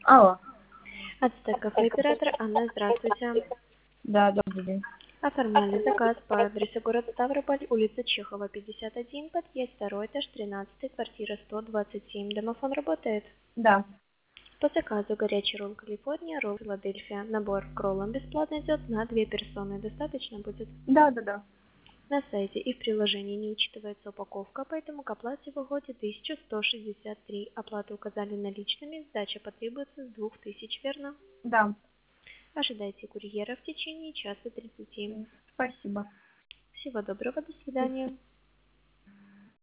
Алло. Ацтек кафе оператор Анна, здравствуйте. Да, добрый день. Оформляли заказ по адресу город Ставрополь, улица Чехова, 51, подъезд 2, этаж 13, квартира 127. Домофон работает? Да. По заказу горячий ролл Калифорния, ролл Филадельфия. Набор к роллам бесплатно идет на 2 персоны. Достаточно будет? Да. На сайте и в приложении не учитывается упаковка, поэтому к оплате выходит 1163. Оплату указали наличными, сдача потребуется с 2000, верно? Да. Ожидайте курьера в течение часа 30. Спасибо. Всего доброго, до свидания.